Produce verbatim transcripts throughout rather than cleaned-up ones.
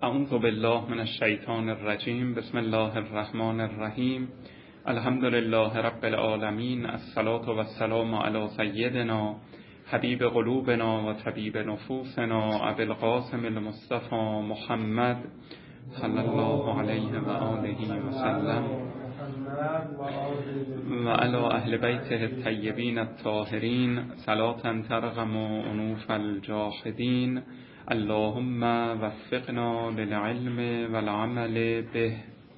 اعوذ بالله من الشیطان الرجیم. بسم الله الرحمن الرحیم. الحمد لله رب العالمین. الصلاة و السلام علی سیدنا حبیب قلوبنا و طبیب نفوسنا ابی القاسم المصطفى محمد صلی الله علیه و آله و سلم و علی اهل بیته الطیبین الطاهرین صلاة ترغم انوف الجاحدین. اللهم وفقنا للعلم والعمل به.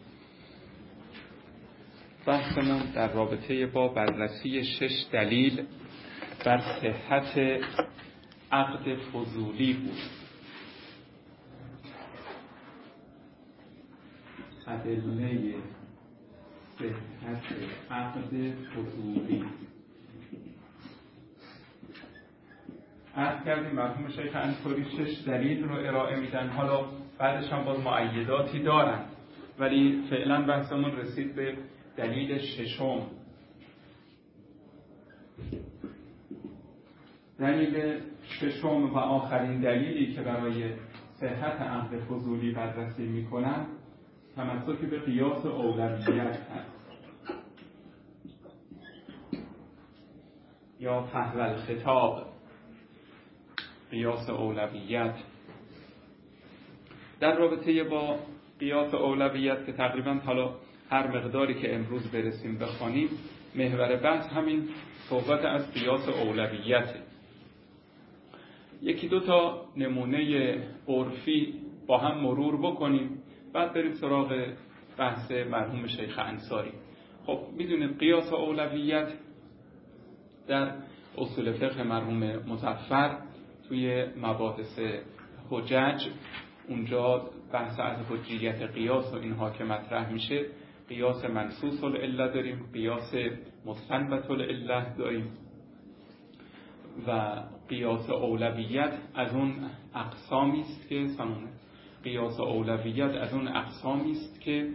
بحثمون در رابطه با بررسی شش دلیل بر صحت عقد فضولی بود. ادله صحت عقد فضولی. عرض کردیم مرحوم شیخ انصاری شش دلیل رو ارائه میدن، حالا بعدش هم باز مؤیداتی دارن، ولی فعلا بحثمون رسید به دلیل ششم. دلیل ششم و آخرین دلیلی که برای صحت عقد فضولی بررسی میکنن تمسک به قیاس اولویت هست یا فحوى الخطاب. قیاس اولویت در رابطه با قیاس اولویت که تقریبا حالا هر مقداری که امروز برسیم بخوانیم محور بحث همین صحبت از قیاس اولویته. یکی دو تا نمونه عرفی با هم مرور بکنیم بعد بریم سراغ بحث مرحوم شیخ انصاری. خب میدونید قیاس اولویت در اصول فقه مرحوم مظفر توی مباحث حجج اونجا بحث از حجیت قیاس و اینها که مطرح میشه، قیاس منصوص العله داریم، قیاس مستنبط العله داریم و قیاس اولویت از اون اقسامی است که سمونه قیاس اولویت از اون اقسامی است که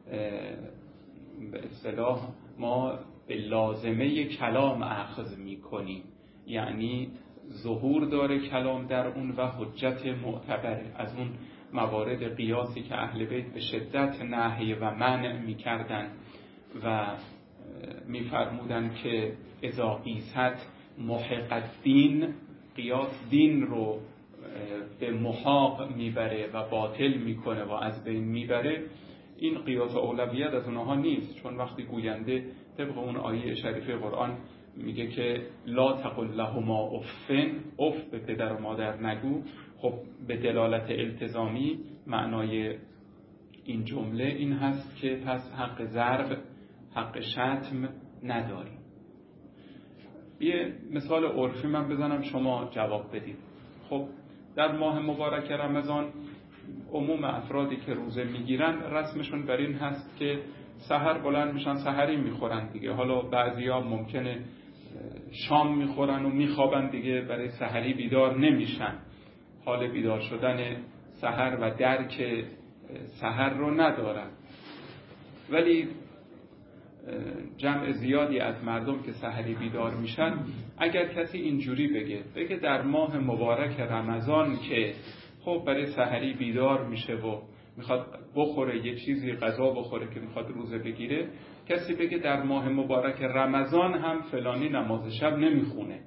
به اصطلاح ما به لازمه کلام اخذ میکنیم، یعنی ظهور داره کلام در اون و حجت معتبره. از اون موارد قیاسی که اهل بیت به شدت نهی و منع میکردن و میفرمودن که اذا قیست محق الدین، قیاس دین رو به محاق میبره و باطل میکنه و از بین میبره. این قیاس اولویت از اونها نیست، چون وقتی گوینده طبق اون آیه شریفه قرآن میگه که لا تقل لهما افن، اف به پدر و مادر نگو، خب به دلالت التزامی معنای این جمله این هست که پس حق ضرب حق شتم نداریم. یه مثال عرفی من بزنم شما جواب بدید. خب در ماه مبارک رمضان عموم افرادی که روزه میگیرن رسمشون بر این هست که سحر بلند میشن سحری میخورن دیگه. حالا بعضیا ممکنه شام میخورن و میخوابن دیگه، برای سحری بیدار نمیشن، حال بیدار شدن سحر و درک سحر رو ندارن. ولی جمع زیادی از مردم که سحری بیدار میشن، اگر کسی اینجوری بگه بگه در ماه مبارک رمضان که خب برای سحری بیدار میشه و میخواد بخوره یه چیزی غذا بخوره که میخواد روزه بگیره، کسی بگه در ماه مبارک رمضان هم فلانی نماز شب نمیخونه،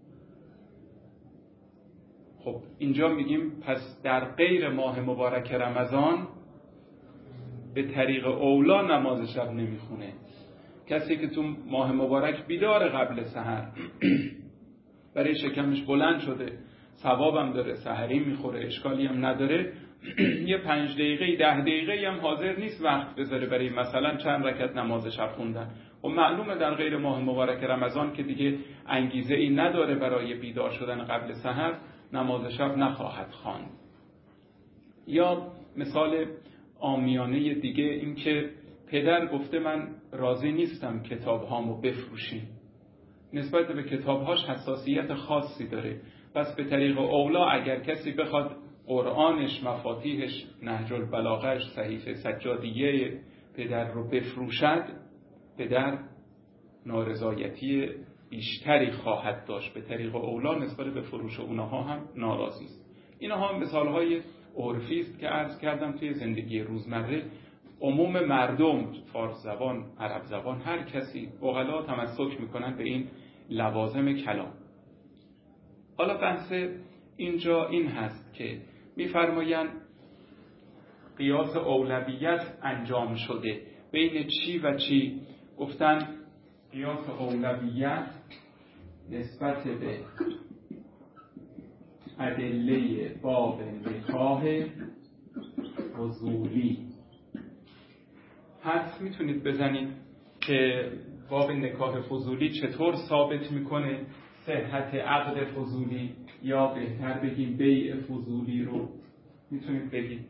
خب اینجا میگیم پس در غیر ماه مبارک رمضان به طریق اولا نماز شب نمیخونه. کسی که تو ماه مبارک بیدار قبل سحر برای شکمش بلند شده، ثوابم داره، سحری میخوره، اشکالی هم نداره، یه پنج دقیقه ده دقیقه هم حاضر نیست وقت بذاره برای مثلا چند رکعت نماز شب خوندن. و معلومه در غیر ماه مبارک رمضان که دیگه انگیزه ای نداره برای بیدار شدن قبل سحر، نماز شب نخواهد خواند. یا مثال عامیانه دیگه این که پدر گفته من راضی نیستم کتاب هامو بفروشیم، نسبت به کتابهاش حساسیت خاصی داره، پس به طریق اولا اگر کسی بخواد قرآنش، مفاتیحش، نهج البلاغهش، صحیفه سجادیه پدر رو بفروشد، پدر نارضایتی بیشتری خواهد داشت، به طریق اولا نسبت به فروش اونها هم ناراضی است. اینها هم مثالهای عرفی است که عرض کردم توی زندگی روزمره عموم مردم، فارس زبان، عرب زبان، هر کسی عقلا تمسک میکنن به این لوازم کلام. حالا بحث اینجا این هست که میفرمایند قیاس اولویت انجام شده بین چی و چی. گفتن قیاس اولویت نسبت به ادله باب نکاح فضولی. حدس میتونید بزنید که باب نکاح فضولی چطور ثابت میکنه صحت عقد فضولی، یا بهتر بگیم بیع فضولی رو میتونید بگید؟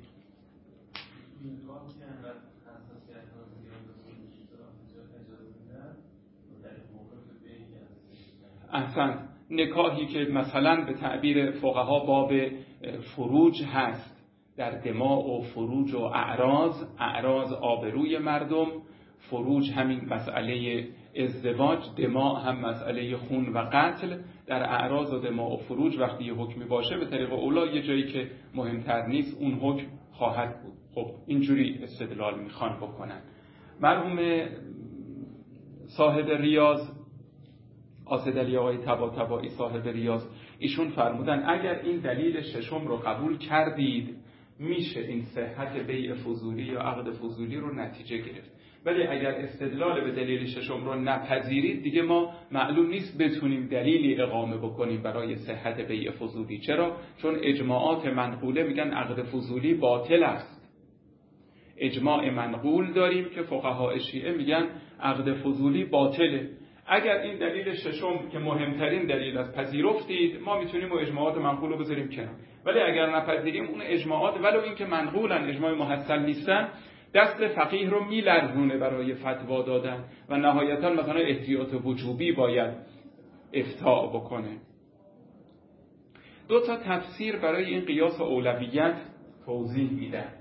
احسن. نکاحی که مثلا به تعبیر فقها باب فروج هست، در دماء و فروج و اعراض، اعراض آبروی مردم، فروج همین مسئله ازدواج، دماء هم مسئله خون و قتل. در اعراض و دماء و فروج وقتی یه حکمی باشه به طریق اولا یه جایی که مهمتر نیست اون حکم خواهد بود. خب اینجوری استدلال میخوان بکنن. مرحوم صاحب ریاض، آسدلی آقای طباطبایی صاحب ریاض، ایشون فرمودن اگر این دلیل ششم رو قبول کردید میشه این صحت بیع فضولی یا عقد فضولی رو نتیجه گرفت، ولی اگر استدلال به دلیل ششم رو نپذیرید دیگه ما معلوم نیست بتونیم دلیلی اقامه بکنیم برای صحت بیع فضولی. چرا؟ چون اجماعات منقوله میگن عقد فضولی باطل است. اجماع منقول داریم که فقهای شیعه میگن عقد فضولی باطله. اگر این دلیل ششم که مهمترین دلیل است پذیرفتید ما میتونیم و اجماعات منقول رو بذاریم کنار، ولی اگر نپذیریم اون اجماعات ولو این که منقولن اجماع محصل نیستن دست فقیه رو میلرزونه برای فتوا دادن و نهایتا مثلا احتیاط وجوبی باید افتاء بکنه. دو تا تفسیر برای این قیاس اولویت توضیح میدن.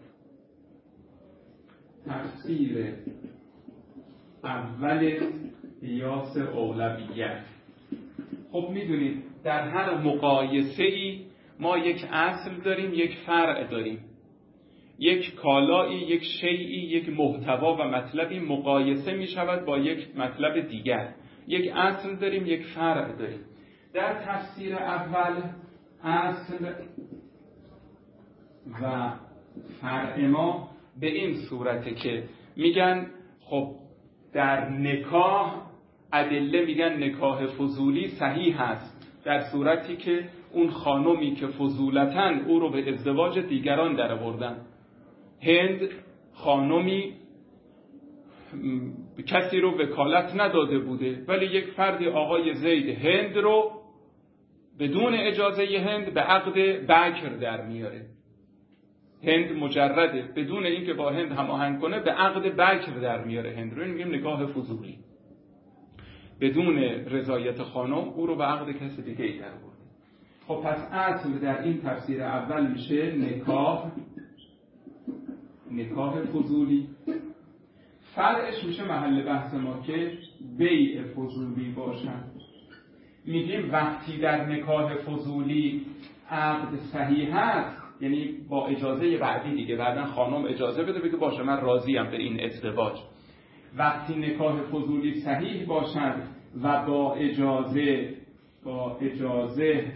تفسیر اول قیاس اولویت، خب میدونید در هر مقایسه‌ای ما یک اصل داریم، یک فرع داریم، یک کالایی، یک شیئی، یک محتوا و مطلبی مقایسه می شود با یک مطلب دیگر. یک اصل داریم، یک فرع داریم. در تفسیر اول اصل و فرع ما به این صورته که میگن خب در نکاح ادله میگن نکاح فضولی صحیح هست در صورتی که اون خانمی که فضولتاً او رو به ازدواج دیگران در آوردن. هند خانمی کسی رو وکالت نداده بوده ولی یک فردی آقای زید هند رو بدون اجازه هند به عقد بکر در میاره. هند مجرده بدون اینکه با هند هماهنگ کنه به عقد بکر در میاره هند رو. این میگیم نکاح فضولی، بدون رضایت خانم او رو به عقد کسی دیگه ای در آورده. خب پس اصل در این تفسیر اول میشه نکاح نکاح فضولی. فرعش میشه محل بحث ما که بیع فضولی باشن. میگیم وقتی در نکاح فضولی عقد صحیح هست، یعنی با اجازه بعدی دیگه، بعدن خانم اجازه بده بگه باشه من راضیم به این ازدواج. وقتی نکاح فضولی صحیح باشد و با اجازه با اجازه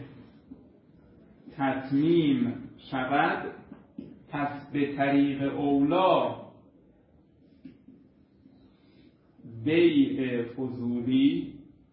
تتمیم شود، پس به طریق اولا بیع فضولی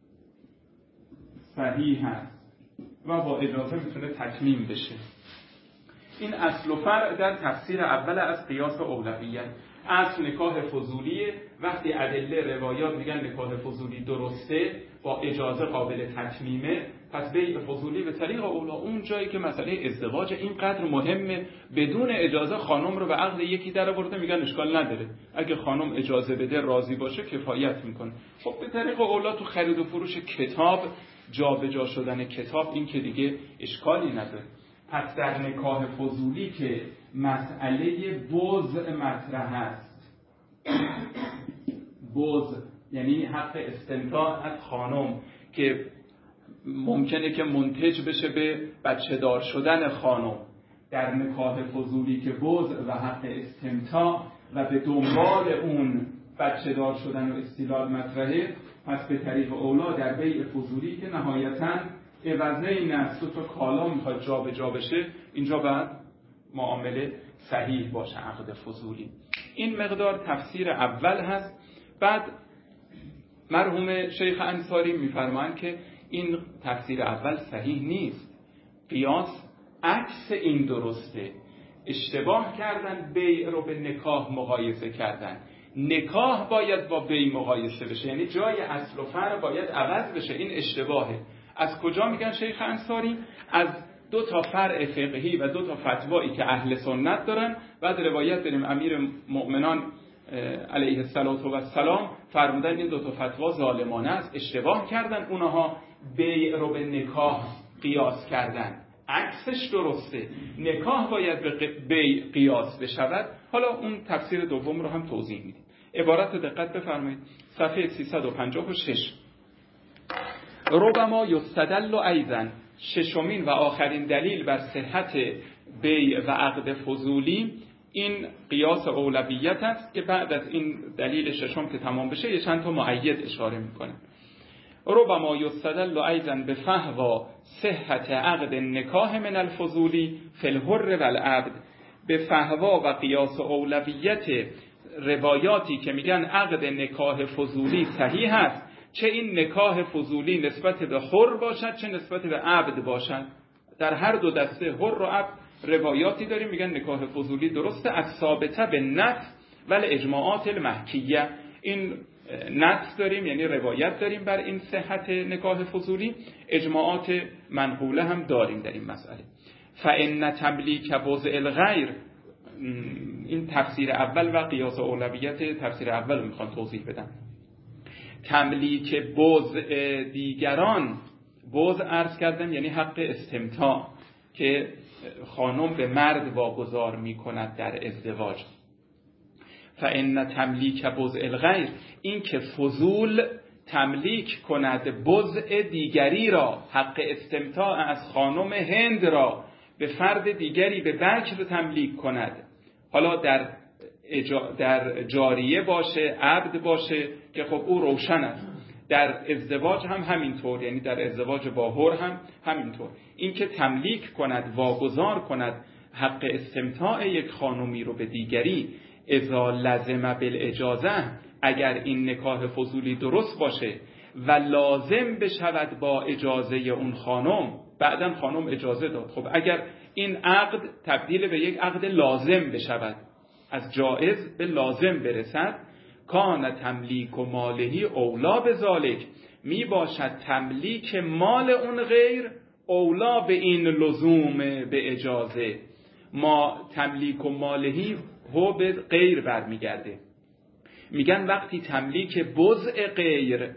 صحیح هست و با اجازه میتونه تتمیم بشه. این اصل و فرع در تفسیر اول از قیاس اولویت. اصل نکاح فضولیه، وقتی ادله روایات میگن نکاح فضولی درسته با اجازه قابل تتمیمه، پس بیع فضولی به طریق اولا. اون جایی که مسئله ازدواج اینقدر مهمه بدون اجازه خانم رو به عقد یکی در آورده میگن اشکال نداره، اگه خانم اجازه بده راضی باشه کفایت میکنه. خب به طریق اولا تو خرید و فروش کتاب جابجا شدن کتاب این که دیگه اشکالی نداره. پس در نکاح فضولی که مسئله بضع مطرح است، بضع یعنی حق استمتاع از خانم که ممکنه که منتج بشه به بچه دار شدن خانم، در نکاح فضولی که بضع و حق استمتاع و به دنبال اون بچه دار شدن و استیلاد مطرحه، پس به طریق اولا در بیع فضولی که نهایتاً عوضه این است دو تا کالا میخواد جا به جا بشه، اینجا باید معامله صحیح باشه عقد فضولی. این مقدار تفسیر اول هست. بعد مرحوم شیخ انصاری میفرمایند که این تفسیر اول صحیح نیست، قیاس عکس این درسته. اشتباه کردن، بیع رو به نکاح مقایسه کردن. نکاح باید با بیع مقایسه بشه، یعنی جای اصل و فرع باید عوض بشه. این اشتباهه. از کجا میگن شیخ انصاری؟ از دو تا فرع فقهی و دو تا فتوایی که اهل سنت دارن. بعد روایت داریم امیر مؤمنان علیه السلام فرمودن این دو تا فتوا ظالمانه است، اشتباه کردن، اونها بیع رو به نکاح قیاس کردن. عکسش درسته، نکاح باید به بیع قیاس بشود. حالا اون تفسیر دوم رو هم توضیح میدیم. عبارت رو دقت بفرمایید، صفحه سیصد و پنجاه و شش. ربما یستدل ایضا، ششمین و آخرین دلیل بر صحت بیع و عقد فضولی این قیاس اولویت است که بعد از این دلیل ششم که تمام بشه یه چند تا مؤید اشاره میکنه. ربما یستدل ایضا بفهوا صحت عقد نکاح من الفضولی فی الحر و العبد. به فهوا و قیاس اولویت روایاتی که میگن عقد نکاح فضولی صحیح است، چه این نکاح فضولی نسبت به حر باشد چه نسبت به عبد باشد. در هر دو دسته حر و عبد روایاتی داریم میگن نکاح فضولی درسته، از ثابته به نص ولی اجماعات المحکیه. این نص داریم یعنی روایت داریم بر این صحت نکاح فضولی، اجماعات منقوله هم داریم در این مسئله. فإن تملیک بضع الغیر، این تفسیر اول و قیاس اولویت تفسیر اول رو میخوام توضیح بدم. تملیک بضع دیگران، بضع عرض کردم یعنی حق استمتاع که خانم به مرد واگذار میکند در ازدواج. فإن تملیک بضع الغیر، این که فضول تملیک کند بضع دیگری را، حق استمتاع از خانم هند را به فرد دیگری به بکر تملیک کند. حالا در اجا در جاریه باشه، عبد باشه که خب او روشن است، در ازدواج هم همینطور، یعنی در ازدواج با حر هم همینطور. این که تملیک کند، واگذار کند حق استمتاع یک خانمی رو به دیگری، اذا لزم بالاجازه، اگر این نکاح فضولی درست باشه و لازم بشود با اجازه اون خانم، بعداً خانم اجازه داد، خب اگر این عقد تبدیل به یک عقد لازم بشود، از جائز به لازم برسد، کان تملیک و مالهی اولا به ذالک، می باشد تملیک مال اون غیر اولا به این لزوم به اجازه. ما تملیک و مالهی هو به غیر برمیگرده. میگن وقتی تملیک بضع غیر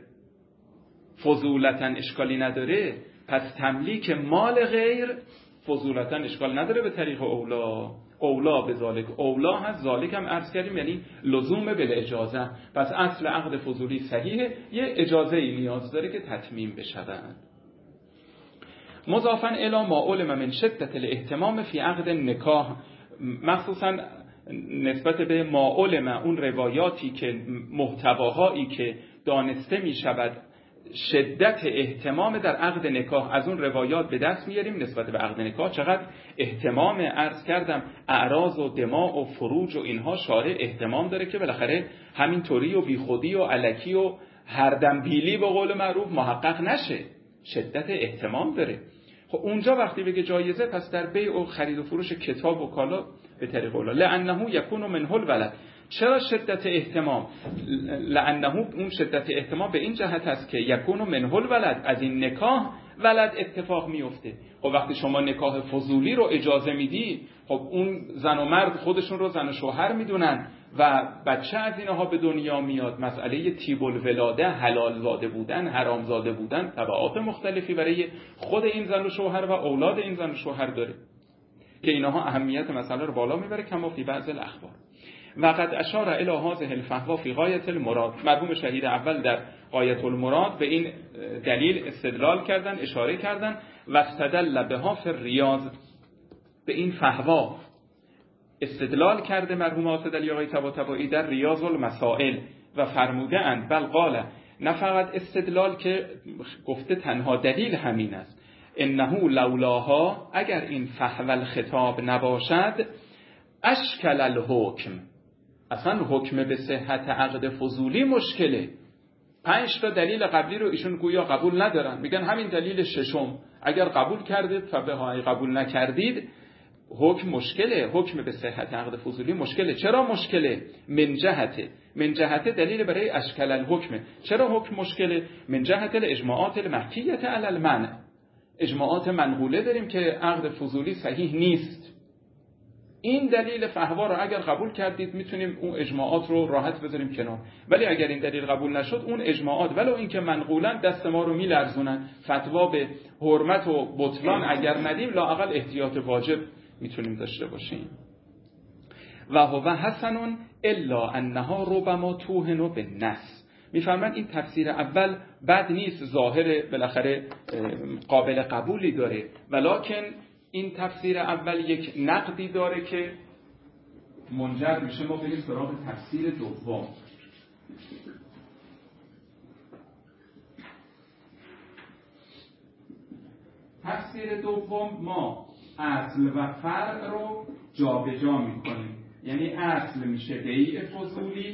فضولتا اشکالی نداره، پس تملیک مال غیر فضولتا اشکال نداره به طریق اولا. اولا به ذالک، اولا هست، ذالک هم عرض کردیم یعنی لزوم به اجازه. پس اصل عقد فضولی صحیحه، یه اجازه ای نیاز داره که تتمیم بشود. مضافاً الی ما علم من شدت الاهتمام فی عقد نکاح، مخصوصاً نسبت به ما علم، اون روایاتی که محتواهایی که دانسته می شود شدت اهتمام در عقد نکاح، از اون روایات به دست میاریم نسبت به عقد نکاح چقدر اهتمام. عرض کردم اعراض و دماء و فروج و اینها شارع اهتمام داره که بالاخره همینطوری و بیخودی و الکی و هر دنبیلی به قول معروف محقق نشه، شدت اهتمام داره. خب اونجا وقتی بگه جایزه، پس در بیع و خرید و فروش کتاب و کالا به طریق اولا. لانه یکون منه الولد، چرا شدت اهتمام؟ لانه اون شدت اهتمام به این جهت است که یکون منه الولد، از این نکاح ولد اتفاق میفته. خب وقتی شما نکاح فضولی رو اجازه میدی، خب اون زن و مرد خودشون رو زن و شوهر میدونن و بچه از اینها به دنیا میاد. مسئله طیب الولاده، حلال زاده بودن، حرام زاده بودن، تبعات مختلفی برای خود این زن و شوهر و اولاد این زن و شوهر داره که اینها اهمیت مسئله رو بالا میبره، کما فی بعض الاخبار. وقد اشار الی هذه الفهوا فی غایت المراد، مرحوم شهید اول در غایت المراد به این دلیل استدلال کردن، اشاره کردن. و استدل بها فی الریاض، به این فحوا استدلال کرده مرحوم حافظ علی آقای طباطبایی در ریاض المسائل و فرموده اند بل قال، نه فقط استدلال که گفته تنها دلیل همین است، انه لولاها، اگر این فحوا الخطاب نباشد، اشکل الحکم، اصلا حکم به صحت عقد فضولی مشکله. پنج تا دلیل قبلی رو ایشون گویا قبول ندارن، میگن همین دلیل ششم اگر قبول کردید فبهای، قبول نکردید حکم مشکله، حکم به صحت عقد فضولی مشکله. چرا مشکله؟ من جهته، من جهته دلیل برای اشکال الحکم. چرا حکم مشکله؟ من جهت الاجماعات المحکیه علی المنع، اجماعات منقوله داریم که عقد فضولی صحیح نیست. این دلیل فحوا رو اگر قبول کردید میتونیم اون اجماعات رو راحت بذاریم کنار، ولی اگر این دلیل قبول نشد اون اجماعات ولو اینکه منقولن دست ما رو میلرزونن. فتوا به حرمت و بطلان اگر ندیم لااقل احتیاط واجب میتونیم داشته باشیم. و هو حسن الا انها ربما توهن بالنص. میفرمان این تفسیر اول بد نیست، ظاهر بالاخره قابل قبولی داره، ولکن این تفسیر اول یک نقدی داره که منجر میشه ما بریم سراغ تفسیر دوم. تفسیر دوم ما اصل و فرع رو جابجا میکنیم، یعنی اصل میشه بیع فضولی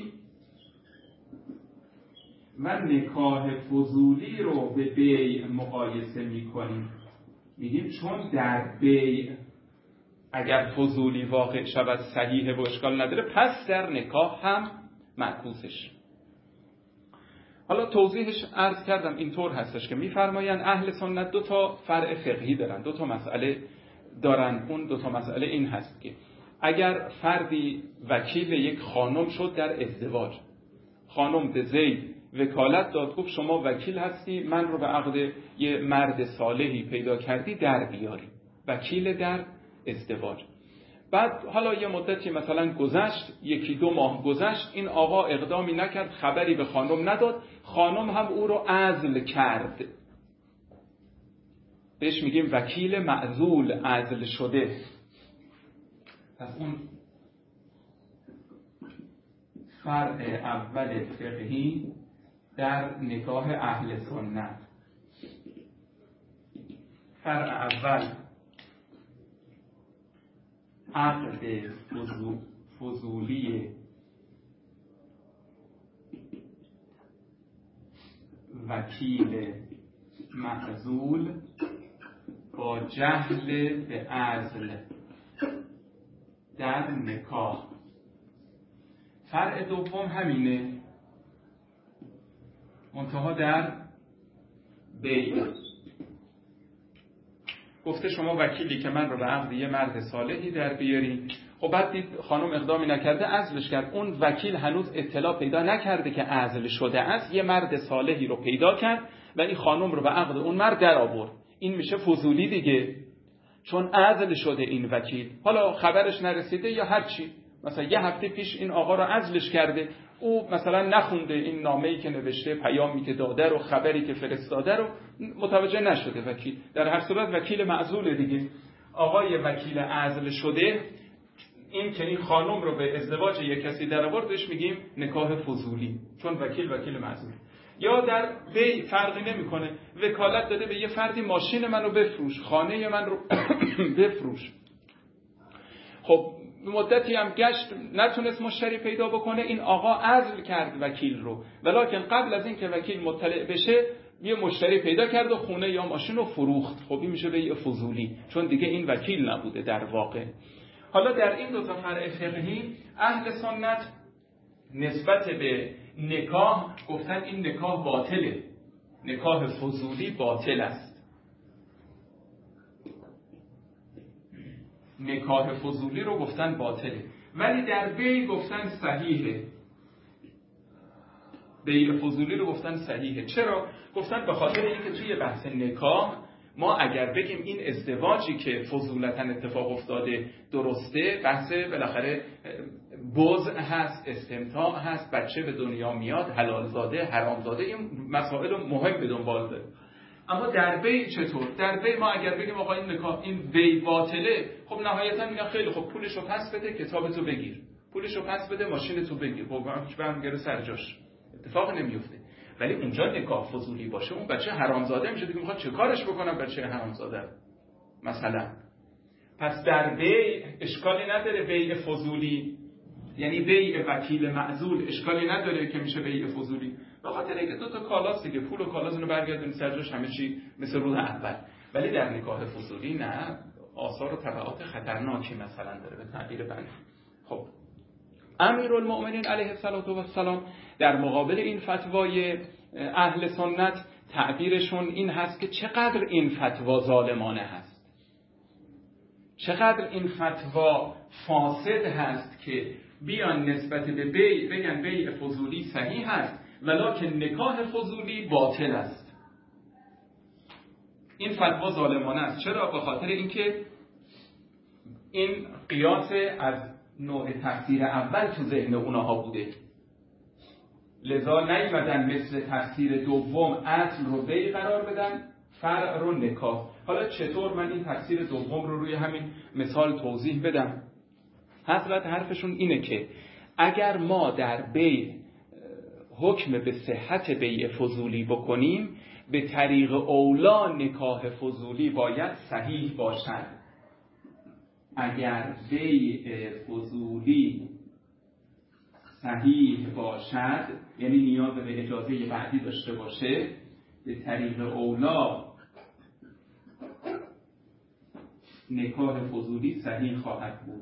و نکاح فضولی رو به بیع مقایسه میکنیم. میگیم چون در بیع اگر فضولی واقع شود صحیحه و اشکال نداره، پس در نکاح هم معکوسش. حالا توضیحش عرض کردم اینطور هستش که میفرمایند اهل سنت دو تا فرع فقهی دارن، دو تا مسئله دارن. اون دو تا مسئله این هست که اگر فردی وکیل یک خانم شد در ازدواج، خانم به زید وکالت داد، گفت شما وکیل هستی، من رو به عقد یه مرد صالحی پیدا کردی در بیاری، وکیل در ازدواج. بعد حالا یه مدتی مثلا گذشت، یکی دو ماه گذشت، این آقا اقدامی نکرد، خبری به خانم نداد، خانم هم او رو عزل کرد، بهش میگیم وکیل معزول، عزل شده. پس اون فرع اول فقهی در نکاح اهل سنت. فرع اول عقد فضولی وکیل معزول با جهل به عزل در نکاح. فرع دوم همینه، منتها در بیع. گفته شما وکیلی که من رو به عقد یه مرد صالحی در بیاری، خب بعد دید خانم اقدامی نکرده، عزلش کرد. اون وکیل هنوز اطلاع پیدا نکرده که عزل شده است، یه مرد صالحی رو پیدا کرد و این خانم رو به عقد اون مرد در آورد. این میشه فضولی دیگه، چون عزل شده این وکیل، حالا خبرش نرسیده یا هر چی، مثلا یه هفته پیش این آقا رو عزلش کرده، او مثلا نخونده این نامه‌ای که نوشته، پیامی که داده رو، خبری که فرستاده رو متوجه نشده وکیل. در هر صورت وکیل معزول دیگه. آقای وکیل عزل شده، این که این خانم رو به ازدواج یک کسی در آورد بهش میگیم نکاح فضولی، چون وکیل وکیل معزول. یا در بی فرقی نمیکنه، وکالت داده به یه فردی ماشین منو بفروش، خانه من رو بفروش. خب مدتی هم گشت نتونست مشتری پیدا بکنه، این آقا عزل کرد وکیل رو، ولکن قبل از این که وکیل مطلع بشه یه مشتری پیدا کرد و خونه یا ماشین رو فروخت. خب این میشه به فضولی، چون دیگه این وکیل نبوده در واقع. حالا در این دو تا فرع فقهی اهل سنت نسبت به نکاح گفتن این نکاح باطله، نکاح فضولی باطل است. نکاح فضولی رو گفتن باطله، ولی در بیع گفتن صحیحه. بیع فضولی رو گفتن صحیحه. چرا؟ گفتن به خاطر اینکه توی بحث نکاح ما اگر بگیم این ازدواجی که فضولتاً اتفاق افتاده درسته، بحث بالاخره بضع هست، استمتاع هست، بچه به دنیا میاد، حلال زاده، حرام زاده، این مسائل مهم به دنبال داره. اما در بی چطور؟ در بی ما اگر بگیم آقا این نکاح این بی باطله، خب نهایتا میگن خیلی خب پولشو پس بده، کتابتو بگیر، پولشو پس بده، ماشینتو بگیر، خب هیچ برمیگره سر جاش، اتفاق نمیفته. ولی اونجا نکاح فضولی باشه، اون بچه حرامزاده میشه دیگه، میخواد چه کارش بکنم بچه حرامزاده مثلا. پس در بی اشکالی نداره، بیع فضولی یعنی بیع وکیل معزول اشکالی نداره که میشه بیع فضولی، به خاطر اینکه دو تا کالاست دیگه، پول و کالاتون رو برگردونید سر جاش، همه چی مثل روز اول. ولی در نکاح فضولی نه، آثار و تبعات خطرناکی مثلا داره به تعبیر بنده. خب امیرالمؤمنین علیه السلام در مقابل این فتوای اهل سنت تعبیرشون این هست که چقدر این فتوا ظالمانه هست، چقدر این فتوا فاسد هست که بیان نسبت به بی بگن بیع فضولی صحیح هست ولکن نکاح فضولی باطل است. این فتوا ظالمانه است. چرا؟ به خاطر اینکه این قیاس از نوع تفسیر اول تو ذهن اونها بوده، لذا نیومدن مثل تفسیر دوم اصل رو بی قرار بدن، فرع رو نکاح. حالا چطور من این تفسیر دوم رو روی همین مثال توضیح بدم؟ حضرت حرفشون اینه که اگر ما در بیع حکم به صحت بیع فضولی بکنیم، به طریق اولا نکاح فضولی باید صحیح باشد. اگر بیع فضولی صحیح باشد یعنی نیاز به اجازه بعدی داشته باشه، به طریق اولا نکاح فضولی صحیح خواهد بود.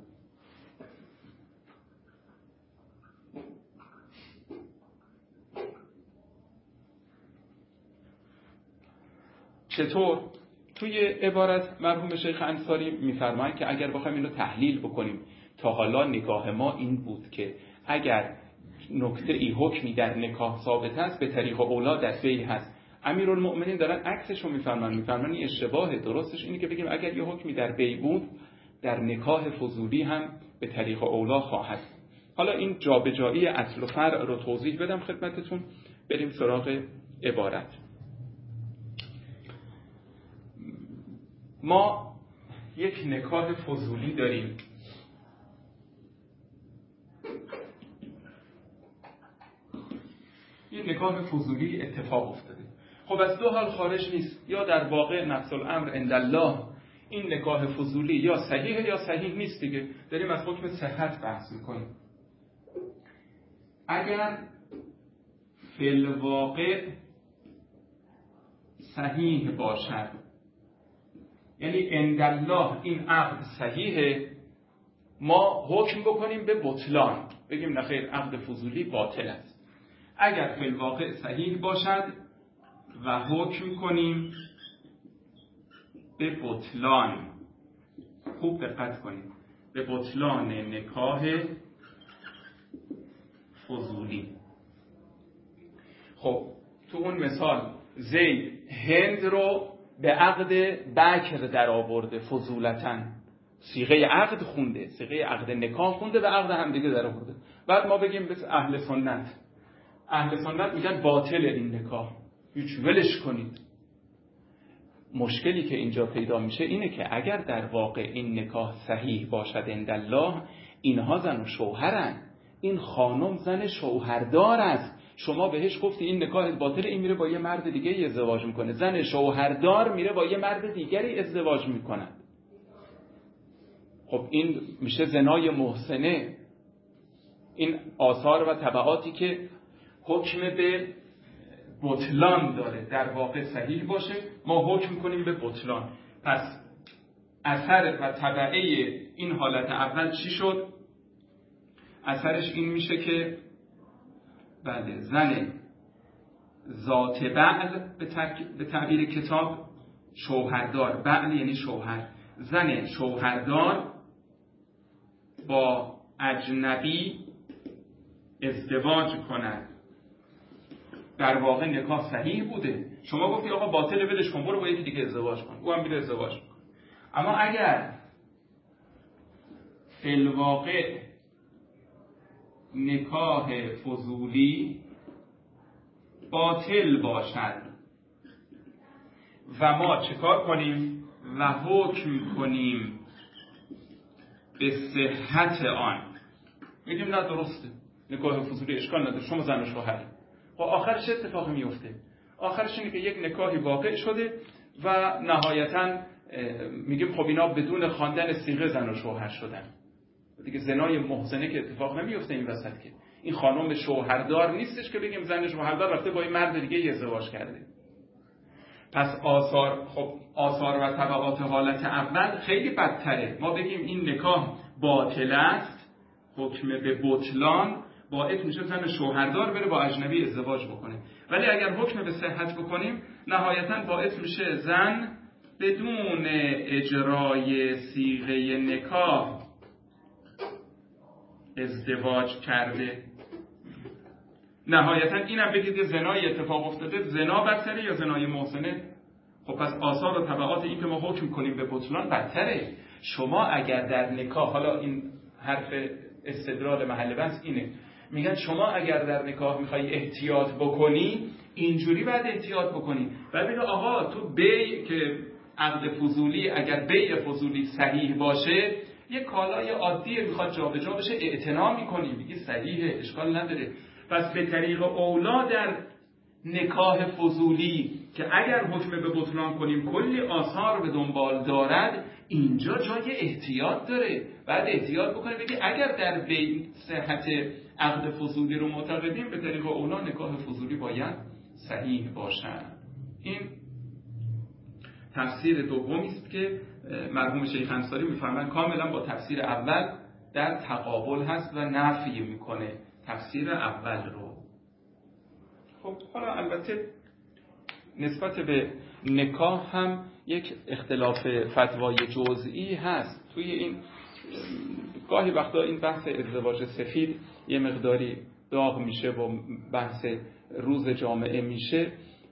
چطور؟ توی عبارت مرحوم شیخ انصاری میفرمایند که اگر بخوایم اینو تحلیل بکنیم، تا حالا نگاه ما این بود که اگر نکته ای حکمی در نکاح ثابت است، به طریق اولا در بیع هست. امیرالمؤمنین دارن عکسش رو میفرمان میفرمان این اشتباهه. درستش اینه که بگیم اگر یه حکمی در بیع بود، در نکاح فضولی هم به طریق اولا خواهد. حالا این جابجایی اصل و فرع رو توضیح بدم خدمتتون، بریم سراغ عبارت. ما یک نکاح فضولی داریم، این نکاح فضولی اتفاق افتاده. خب از دو حال خارج نیست، یا در واقع نفس الامر عند الله این نکاح فضولی یا صحیحه یا صحیح نیست دیگه. داریم از حکم صحت بحث میکنیم. اگر فی الواقع صحیح باشد، یعنی عند الله این عقد صحیحه، ما حکم بکنیم به بطلان، بگیم نخیر عقد فضولی باطل است. اگر فی الواقع صحیح باشد و حکم کنیم به بطلان، خوب دقت کنیم، به بطلان نکاح فضولی. خب تو اون مثال زید هند رو به عقد بکر در آورده فضولتاً، صیغه عقد خونده، صیغه عقد نکاح خونده و عقد هم دیگه در آورده. بعد ما بگیم بس اهل سنت اهل سنت میگن باطل این نکاح، هیچ ولش کنید. مشکلی که اینجا پیدا میشه اینه که اگر در واقع این نکاح صحیح باشد عند الله، اینها زن و شوهرن، این خانم زن شوهردار است. شما بهش گفتی این نکاح باطل، این میره با یه مرد دیگه ازدواج میکنه. زن شوهردار میره با یه مرد دیگری ازدواج میکنه. خب این میشه زنای محسنه. این آثار و تبعاتی که حکم به بطلان داره در واقع صحیح باشه، ما حکم کنیم به بطلان. پس اثر و تبعه این حالت اول چی شد؟ اثرش این میشه که بله زن ذات بعل به تعبیر کتاب، شوهردار، بعل یعنی شوهر، زن شوهردار با اجنبی ازدواج کند. در واقع نکاح صحیح بوده، شما گفتی آقا باطله ولش کن، برو با یکی دیگه ازدواج کن، او هم میره ازدواج کن. اما اگر فی الواقع نکاح فضولی باطل باشد و ما چیکار کنیم و حکم کنیم به صحت آن. میگیم نه درسته، نکاح فضولی اشکال نداره، شما زن و شوهری. خب آخرش چه اتفاقی میفته؟ آخرش اینه که یک نکاحی واقع شده و نهایتاً میگیم خب اینا بدون خواندن صیغه زن و شوهر شدن. دیگه زنای محسنه که اتفاق نمیفته این وسط، که این خانم شوهردار نیستش که بگیم زن شوهردار رفته با این مرد دیگه ازدواج کرده. پس آثار خب آثار و تبعات حالت اول خیلی بدتره. ما بگیم این نکاح باطل است، حکم به بطلان باعث میشه زن شوهردار بره با اجنبی ازدواج بکنه. ولی اگر حکم به صحت بکنیم نهایتاً باعث میشه زن بدون اجرای صیغه نکاح ازدواج کرده. نهایتاً اینم بگید که زنای اتفاق افتاده، زنا بدتره یا زنای محسنه؟ خب پس آثار و تبعات این که ما حکم کنیم به بطلان بدتره. شما اگر در نکاح، حالا این حرف استدلال محل بحث اینه، میگن شما اگر در نکاح میخوای احتیاط بکنی اینجوری باید احتیاط بکنی. بعد بگه آقا تو بی که عقد فضولی، اگر بیع فضولی صحیح باشه یه کالای عادی میخواد جابجا بشه اعتنا میکنی، میگی صحیحه اشکال نداره. پس به طریق اولا در نکاح فضولی که اگر حکم به بطلان کنیم کلی آثار به دنبال دارد، اینجا جای احتیاط داره. بعد احتیاط بکنه بگی اگر در بیع صحت عقد فضولی رو معتقدیم به طریق اولا نکاح فضولی باید صحیح باشد. این تفسیر دومی است که مرحوم شیخ انصاری می‌فرمایند کاملا با تفسیر اول در تقابل هست و نفی میکنه تفسیر اول رو. خب حالا البته نسبت به نکاح هم یک اختلاف فتوای جزئی هست. توی این گاهی وقتا این بحث ازدواج سفید یه مقداری داغ میشه و بحث روز جامعه میشه.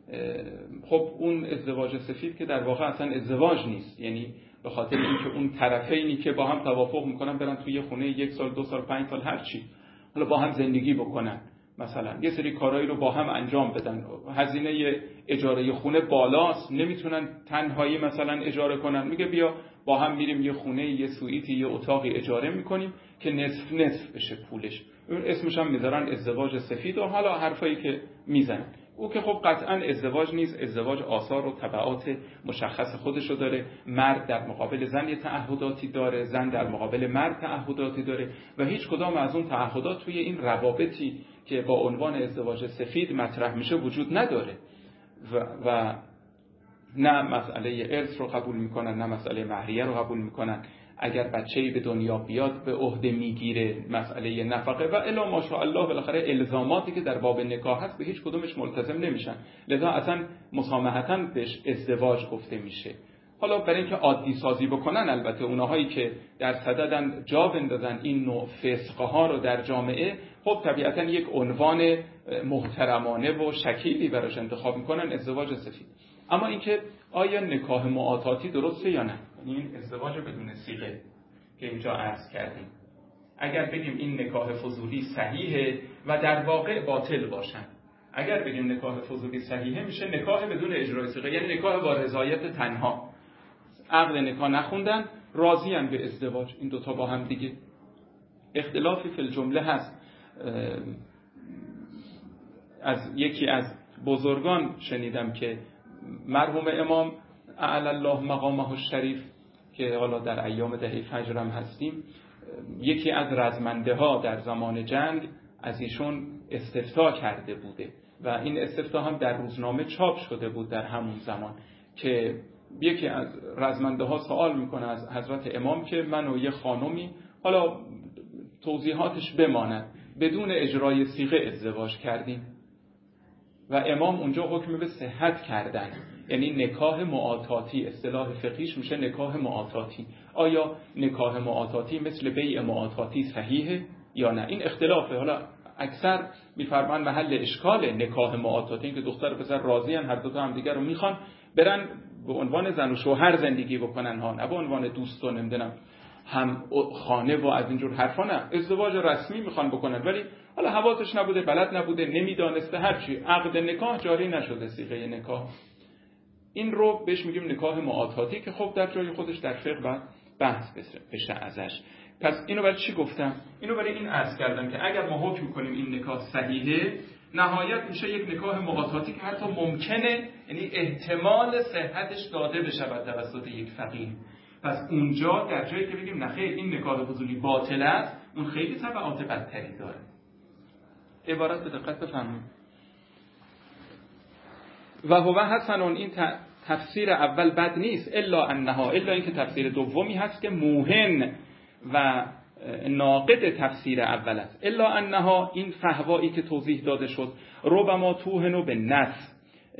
خب اون ازدواج سفید که در واقع اصلا ازدواج نیست، یعنی به خاطر اینکه اون طرفینی که با هم توافق میکنن برن توی خونه یک سال دو سال پنج سال هر چی، حالا با هم زندگی بکنن، مثلا یه سری کارهایی رو با هم انجام بدن، هزینه اجاره خونه بالاست نمیتونن تنهایی مثلا اجاره کنن، میگه بیا با هم میریم یه خونه یه سوئیتی یه اتاقی اجاره میکنیم که نصف نصف بشه پولش، اون اسمش هم میذارن ازدواج سفید. و حالا حرفایی که میزنن او که خب قطعا ازدواج نیست، ازدواج آثار و تبعات مشخص خودشو داره. مرد در مقابل زن یه تعهداتی داره، زن در مقابل مرد تعهداتی داره و هیچ کدام از اون تعهدات توی این روابطی که با عنوان ازدواج سفید مطرح میشه وجود نداره و, و نه مسئله ارث رو قبول میکنن نه مسئله مهریه رو قبول میکنن. اگر بچه‌ای به دنیا بیاد به عهده میگیره مسئله نفقه و الا ماشاءالله بالاخره الزاماتی که در باب نکاح هست به هیچ کدومش ملتزم نمیشن، لذا اصلا مسامحتاً بهش ازدواج گفته میشه. حالا برای اینکه عادی سازی بکنن البته اونهایی که در صددن جا بندازن این نوع فسقها رو در جامعه، خب طبیعتاً یک عنوان محترمانه و شکیلی براش انتخاب میکنن ازدواج سفید. اما اینکه آیا نکاح معاطاتی درسته یا نه، یعنی این ازدواج بدون صیغه که اینجا عرض کردیم، اگر بگیم این نکاح فضولی صحیحه و در واقع باطل باشن، اگر بگیم نکاح فضولی صحیحه میشه نکاح بدون اجرای صیغه، یعنی نکاح با رضایت تنها، عقد نکاح نخوندن راضیان به ازدواج این دوتا با هم دیگه. اختلافی فی الجمله هست. از یکی از بزرگان شنیدم که مرحوم امام اعلی الله مقامه الشریف که حالا در ایام دهه فجر هم هستیم، یکی از رزمنده ها در زمان جنگ از ایشون استفتاء کرده بوده و این استفتاء هم در روزنامه چاپ شده بود در همون زمان، که یکی از رزمنده ها سوال میکنه از حضرت امام که من و یه خانمی، حالا توضیحاتش بماند، بدون اجرای صیغه ازدواج کردیم و امام اونجا حکم به صحت کردن، یعنی نکاح معاطاتی، اصطلاح فقهیش میشه نکاح معاطاتی. آیا نکاح معاطاتی مثل بیع معاطاتی صحیحه یا نه؟ این اختلافه. حالا اکثر میفرمان محل اشکال نکاح معاطاتی این که دختر و پسر راضیان، هر دو تا هم دیگر رو میخوان برن به عنوان زن و شوهر زندگی بکنن، ها نه به عنوان دوست و نمیدونم هم خانه و از اینجور حرفا، نه ازدواج رسمی میخوان بکنن ولی حالا حواسش نبوده، بلد نبوده، نمیدانسته، هرچی، عقد نکاح جاری نشده، صیغه نکاح. این رو بهش میگیم نکاح معاطاتی که خب در جای خودش در فقه و بحث بشه ازش. پس اینو برای چی گفتم؟ اینو برای این عرض کردم که اگر ما حکم کنیم این نکاح صحیحه، نهایت میشه یک نکاح معاطاتی که حتی ممکنه، یعنی احتمال صحتش داده بشه توسط یک فقیه. پس اونجا در جایی که بگیم نخیر این نکاح فضولی باطل است، اون خیلی تبعات بدتری داره. عبارت به دقت بفرمایید. و هو حسن، این تفسیر اول بد نیست، الا انها، الا اینکه تفسیر دومی هست که موهن و ناقد تفسیر اول است. الا انها، این فهوایی که توضیح داده شد، ربما توهن به نص،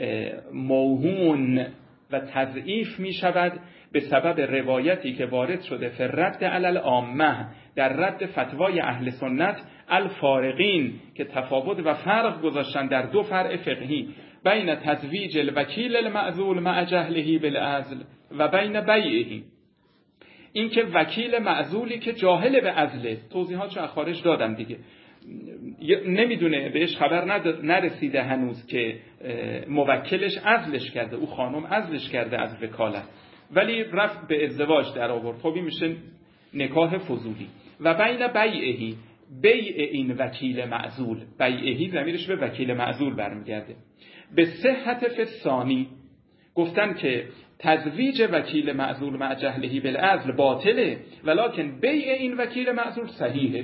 موهون و تضعیف می شود به سبب روایتی که وارد شده فی رد علی العامه، در رد فتوای اهل سنت الفارقین که تفاوت و فرق گذاشتن در دو فرع فقهی، بین تزویج الوکیل المعزول مع جهله بالعزل و بین بیعه. این که وکیل معزولی که جاهل به عزله، توضیحاتش رو خارج دادم دیگه، نمیدونه، بهش خبر نرسیده هنوز که موکلش عزلش کرده، او خانم عزلش کرده از وکالت، ولی رفت به ازدواج در آورد، خب این میشه نکاح فضولی. و بین بیعهی، بیع این وکیل معزول، بیعهی ضمیرش به وکیل معزول برمیگرده. به صحت فسانی گفتن که تزویج وکیل معزول مع جهله بالعزل باطله، ولکن بیع این وکیل معزول صحیحه.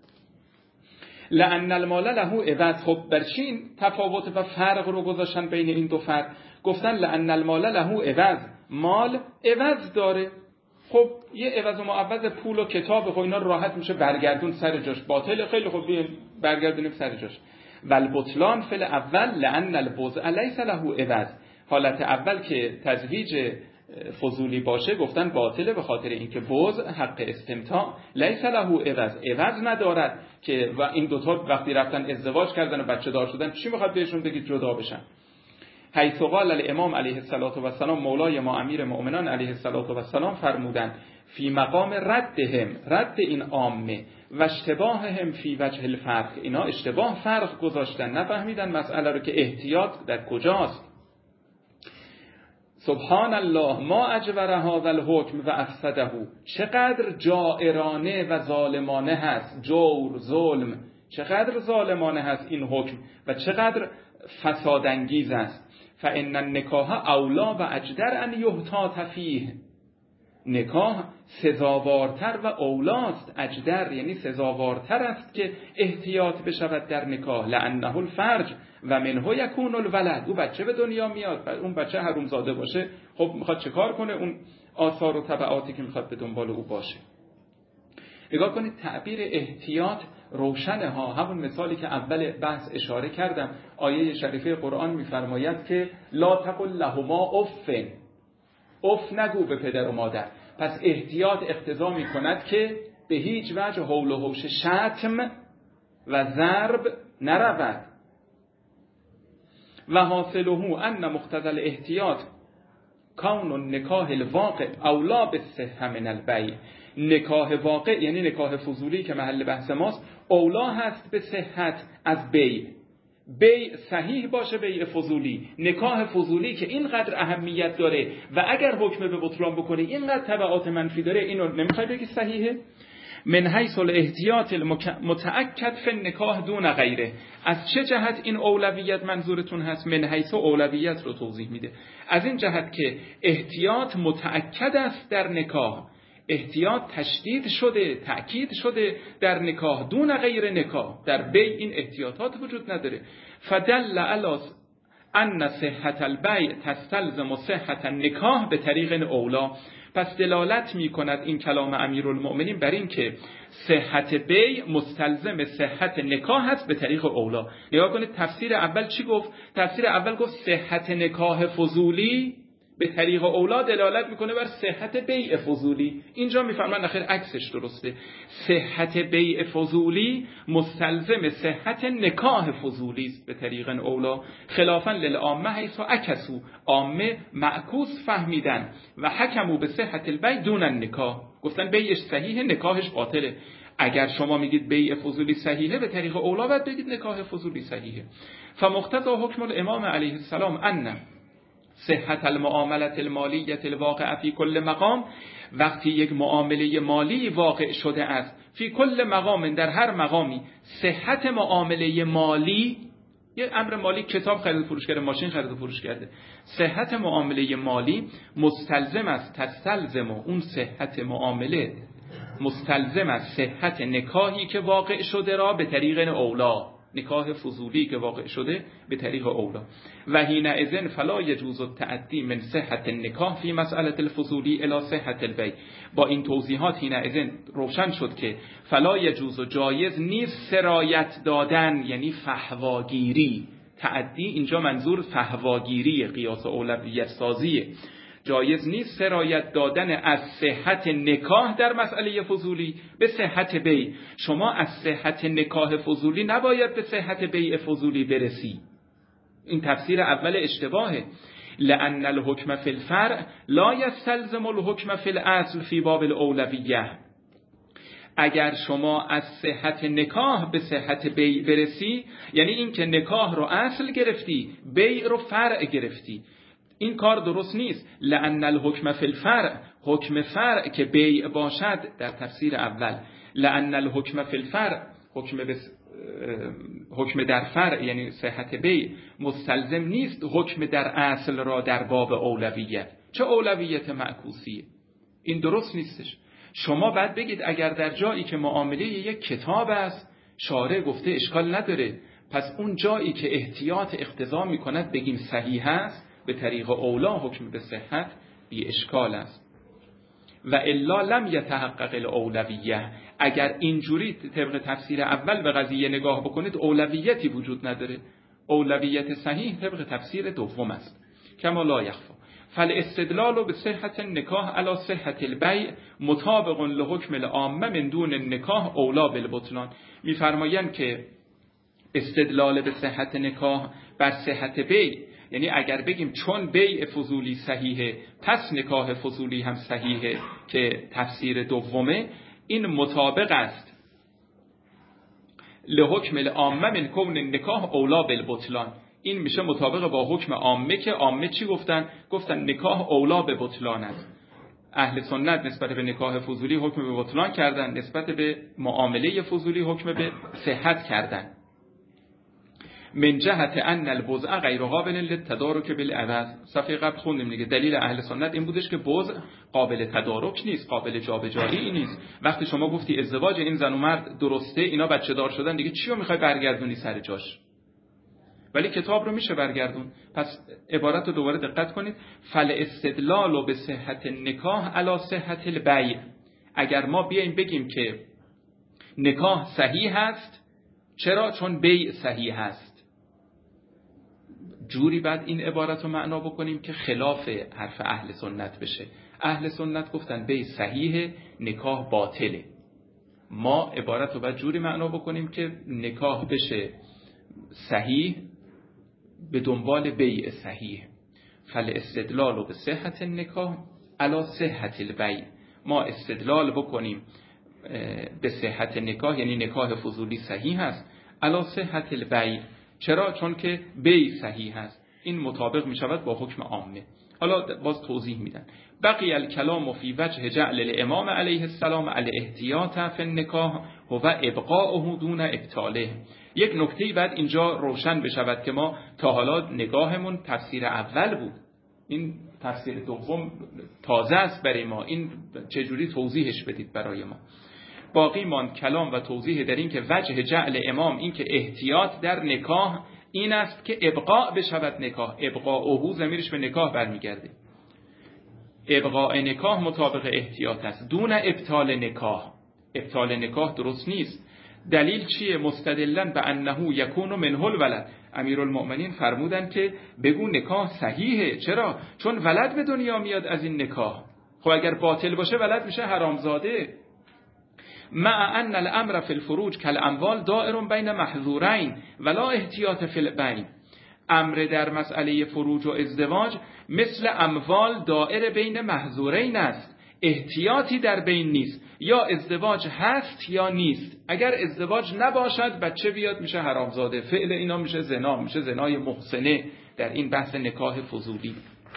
لأن المال له عوض. خب برچین تفاوت و فرق رو گذاشتن بین این دو فرق؟ گفتن لأن المال له عوض، مال عوض داره. خب یه عوض و معوض پول و کتاب، خب اینا راحت میشه برگردون سر جاش، باطل خیلی خوب برگردونیم سر جاش. والبطلان فی الاول لأن البضع لیس له عوض. حالت اول که تزویج فضولی باشه گفتن باطله به خاطر اینکه بضع حق استمتاع لیس له عوض، عوض ندارد، که و این دوتا وقتی رفتن ازدواج کردن و بچه دار شدن چی میخواد بهشون بگید جدا بشن؟ حیث قال الامام علیه السلام، مولای ما امیر مؤمنان علیه السلام فرمودن فی مقام ردهم، رد این عامه، و اشتباههم فی وجه الفرق، اینا اشتباه فرق گذاشتن، نفهمیدن مسئله رو که احتیاط در کجاست. سبحان الله ما اجور هذا الحکم و افسده، چقدر جائرانه و ظالمانه هست، جور، ظلم، چقدر ظالمانه هست این حکم و چقدر فسادانگیز است. فان النکاح اولا و اجدر ان یحتاط فیه، نکاح سزاوارتر و اولاست، اجدر یعنی سزاوارتر است که احتیاط بشود در نکاح. لانه الفرج و منه یکون الولد، او بچه به دنیا میاد، اون بچه حرومزاده باشه، خب میخواد چه کار کنه؟ اون آثار و تبعاتی که میخواد به دنبال او باشه. نگاه کنید تعبیر احتیاط روشنه ها، همون مثالی که اول بحث اشاره کردم، آیه شریفه قرآن میفرماید که لا تقل لهما اف، اف نگو به پدر و مادر. پس احتیاط اقتضا می کند که به هیچ وجه حول و حوش شتم و ضرب نرود. و حاصله ان مقتضی الاحتیاط کون النکاح الواقع اولا بالصحة من البیع، نکاح واقع یعنی نکاح فضولی که محل بحث ماست، اولا هست به صحت از بیع. بیع صحیح باشه، بیع فضولی، نکاح فضولی که اینقدر اهمیت داره و اگر حکم به بطلان بکنه اینقدر تبعات منفی داره، اینو نمیخوای بگی صحیحه؟ من حیث الاحتیاط المتأکد فی النکاح دون غیره، از چه جهت این اولویت منظورتون هست؟ من حیث اولویت رو توضیح میده، از این جهت که احتیاط متأکد است در نکاح، احتیاط تشدید شده، تأکید شده در نکاح، دون غیر نکاح، در بیع این احتیاطات وجود نداره. فدل علی ان صحت البیع تستلزم صحت النکاح به طریق اولا، پس دلالت می کند این کلام امیرالمؤمنین بر این که صحت بیع مستلزم صحت نکاح است به طریق اولا. نگاه کنید تفسیر اول چی گفت؟ تفسیر اول گفت صحت نکاح فضولی به طریق اولا دلالت میکنه بر صحت بیع فضولی. اینجا میفرمان آخر عکسش درسته، صحت بیع فضولی مستلزم صحت نکاح فضولی است به طریق اولا، خلافا للعامه حیث عکسوا، عامه معکوس فهمیدن و حکموا به صحت البیع دون النکاح، گفتن بیعش صحیحه نکاحش باطله. اگر شما میگید بیع فضولی صحیحه به طریق اولا باید بگید نکاح فضولی صحیحه. فمقتضی حکم الامام علیه السلام ان صحت المعاملة المالیة الواقع فی کل مقام، وقتی یک معامله مالی واقع شده است فی کل مقام، در هر مقامی، صحت معامله مالی، یه امر مالی، کتاب خرید فروش کرده، ماشین خرید و فروش کرده، صحت معامله مالی مستلزم است، تستلزم اون صحت معامله مستلزم است صحت نکاحی که واقع شده را به طریق اولا، نکاح فضولی که واقع شده به طریق اولا. و حینئذ فلا یجوز التعدی من صحت النکاح فی مسئله الفضولی الی صحت البیع. با این توضیحات حینئذ روشن شد که فلا یجوز و جایز نیست سرایت دادن، یعنی فهواگیری. تعدی اینجا منظور فهواگیری، قیاس اولویت سازیه. جایز نیست سرایت دادن از صحت نکاح در مسئله فضولی به صحت بیع. شما از صحت نکاح فضولی نباید به صحت بیع فضولی برسی. این تفسیر اول اشتباهه. لأن الحکم فی الفرع لا یستلزم الحکم فی الاصل فی باب الاولویه. اگر شما از صحت نکاح به صحت بیع برسی، یعنی این که نکاح رو اصل گرفتی، بیع رو فرع گرفتی. این کار درست نیست. لأن الحکم فی الفرع، حکم فرع که بیع باشد در تفسیر اول، لأن الحکم فی الفرع، حکم بس حکم در فرع یعنی صحت بیع مستلزم نیست حکم در اصل را در باب اولویت. چه اولویت معکوسیه؟ این درست نیستش. شما باید بگید اگر در جایی که معامله یک کتاب است شارع گفته اشکال نداره، پس اون جایی که احتیاط اقتضا میکند بگیم صحیح است، به طریق اولا حکم به صحت بی اشکال است. و الا لم یتحقق الاولویه. اگر اینجوری طبق تفسیر اول به قضیه نگاه بکنید اولویتی وجود نداره. اولویت صحیح طبق تفسیر دوم است. کما لا یخفا فالاستدلال به صحت النکاح علی صحت البیع مطابق لحکم العامه من دون النکاح اولا بالبطلان. میفرمایند که استدلال به صحت نکاح بر صحت بیع، یعنی اگر بگیم چون بیع فضولی صحیحه پس نکاح فضولی هم صحیحه که تفسیر دومه، این مطابق است لحکم العامه من کون النکاح اولا بالبطلان. این میشه مطابق با حکم عامه که عامه چی گفتن؟ گفتن نکاح اولا به بطلان است. اهل سنت نسبت به نکاح فضولی حکم به بطلان کردن، نسبت به معامله فضولی حکم به صحت کردن. من جهت ان البضع غیر قابل للتدارک بالعوض. صفحه قبل خوندیم دیگه، دلیل اهل سنت این بودش که بضع قابل تدارک نیست، قابل جابجایی نیست. وقتی شما گفتی ازدواج این زن و مرد درسته، اینا بچه دار شدن، دیگه چی رو میخوای برگردونی سر جاش؟ ولی کتاب رو میشه برگردون. پس عبارت رو دوباره دقت کنید. فل استدلال به صحت نکاح علی صحت البیع. اگر ما بیایم بگیم که نکاح صحیح هست، چرا؟ چون بیع صحیح هست. جوری بعد این عبارت رو معنا بکنیم که خلاف حرف اهل سنت بشه. اهل سنت گفتن بیع صحیحه، نکاح باطله. ما عبارت رو بعد جوری معنا بکنیم که نکاح بشه صحیح به دنبال بیع صحیح. فل استدلال به صحت نکاح علی صحت البیع. ما استدلال بکنیم به صحت نکاح، یعنی نکاح فضولی صحیح هست، علی صحت البیع. چرا؟ چون که بیع صحیح هست. این مطابق می شود با حکم عامه. حالا باز توضیح میدن. بقی الکلام فی وجه جعل الامام علیه السلام علی احتیاط فی النکاح و ابقاؤه دون ابطاله. یک نکته بعد اینجا روشن بشود که ما تا حالا نگاهمون تفسیر اول بود، این تفسیر دوم تازه است برای ما. این چجوری توضیحش بدید برای ما؟ باقی ماند کلام و توضیح در این که وجه جعل امام این که احتیاط در نکاح این است که ابقاء بشود نکاح. ابقاء اوهو ضمیرش به نکاح برمیگرده. ابقاء نکاح مطابق احتیاط است دون ابطال نکاح. ابطال نکاح درست نیست. دلیل چیه؟ مستدلن به انه یکون منه الولد. امیرالمؤمنین فرمودن که بگو نکاح صحیحه. چرا؟ چون ولد به دنیا میاد از این نکاح. خب اگر باطل باشه ولد میشه حرامزاده. مع ان الامر فی الفروج کالاموال دائر بین محظورین ولا احتیاط فی البین. امر در مسئله فروج و ازدواج مثل اموال دائر بین محظورین است، احتیاطی در بین نیست. یا ازدواج هست یا نیست. اگر ازدواج نباشد بچه بیاد میشه حرامزاده. فعل اینا میشه زنا، میشه زنای محسنه در این بحث نکاح فضولی.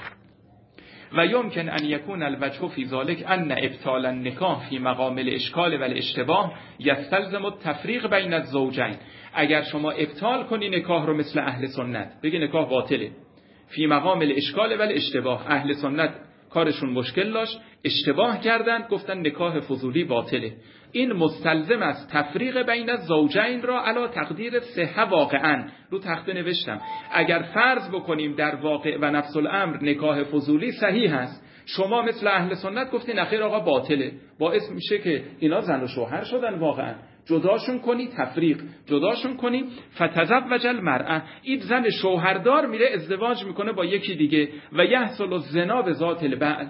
و یمکن ان یکون الوجه فی ذلک ان ابطال النکاح فی مقام الاشکال و الاشتباه یستلزم التفریق بین الزوجین. اگر شما ابطال کنی نکاح رو مثل اهل سنت، بگی نکاح باطله، فی مقام الاشکال و الاشتباه، اهل سنت کارشون مشکل داشت، اشتباه کردن، گفتن نکاح فضولی باطله، این مستلزم است تفریق بین الزوجین را علی تقدیر صحه واقعا. رو تخته نوشتم اگر فرض بکنیم در واقع و نفس الامر نکاح فضولی صحیح است، شما مثل اهل سنت گفتین اخیر آقا باطله، باعث میشه که اینا زن و شوهر شدن، واقعا جداشون کنی، تفریق جداشون کنی. فتزوج المرأه، این زن شوهردار میره ازدواج میکنه با یکی دیگه و یحصل الزنا به ذات البعل،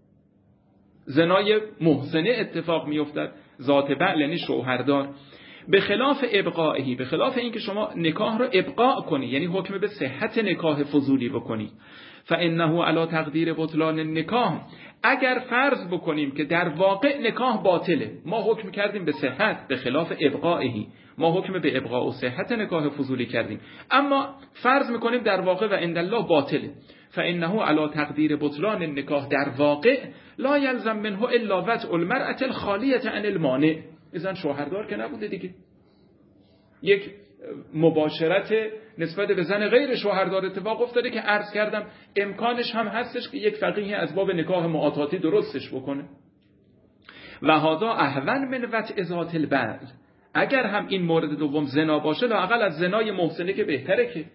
زنای محسنه اتفاق میافتد، ذات بعل یعنی شوهردار. به خلاف ابقائهی، به خلاف اینکه شما نکاح رو ابقاء کنی، یعنی حکم به صحت نکاح فضولی بکنی. فانه علی تقدیر بطلان النکاح، اگر فرض بکنیم که در واقع نکاح باطله، ما حکم کردیم به صحت، به خلاف ابقائهی، ما حکم به ابقاء و صحت نکاح فضولی کردیم، اما فرض میکنیم در واقع و عند الله باطله. فانه علی تقدیر بطلان النکاح، در واقع لا یلزم منه الا وضع المرأة الخالیة عن المانع، اذن شوهردار که نبوده دیگه، یک مباشرت نسبت به زن غیر شوهردار اتفاق افتاده که عرض کردم امکانش هم هستش که یک فقیه از باب نکاح معاطاتی درستش بکنه. و هذا اهون من وطء ذات البعل، اگر هم این مورد دوم زنا باشه لااقل از زنای محسنه که بهتره، که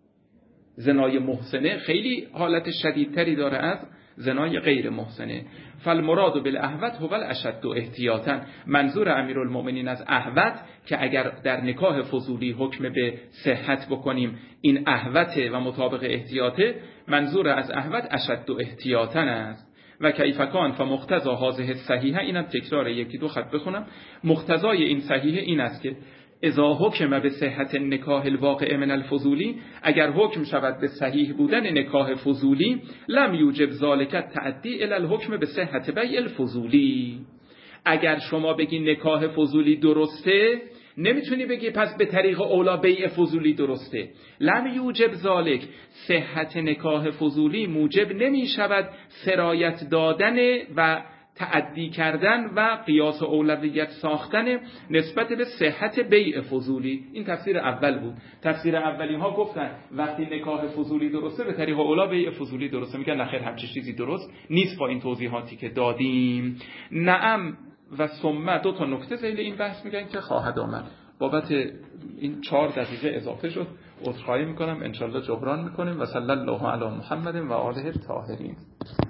زنای محسنه خیلی حالت شدیدتری داره از زنای غیر محسنه. فالمراد بالاهوت هو الاشد احتیاطا، منظور امیرالمؤمنین از اهوت که اگر در نکاح فضولی حکم به صحت بکنیم این اهوته و مطابق احتیاطه، منظور از اهوت اشد احتیاطا است. و کیف کان فمقتضی هذه الصحیحه، اینم تکرار یکی دو خط بخونم، مقتضای این صحیحه این است که اذا حکم به صحت نکاح الواقع من الفضولی، اگر حکم شود به صحیح بودن نکاح فضولی، لم یوجب ذالک تعدی الی الحکم به صحت بیع الفضولی. اگر شما بگی نکاح فضولی درسته، نمیتونی بگی پس به طریق اولا بیع فضولی درسته. لم یوجب ذالک، صحت نکاح فضولی موجب نمی شود سرایت دادن و تعدی کردن و قیاس اولویت ساختن نسبت به صحت بیع فضولی. این تفسیر اول بود. تفسیر اولی ها گفتن وقتی نکاح فضولی درسته به طریق اولا بیع فضولی درسته، میگن نخیر همچین چیزی درست نیست با این توضیحاتی که دادیم. نعم و ثم، دو تا نکته ذیل این بحث میگن که خواهد آمد. بابت این چهار دقیقه اضافه شد، عذرخواهی میکنم، انشالله جبران میکنیم. و صلی الله علی محمد و آله الطاهرین.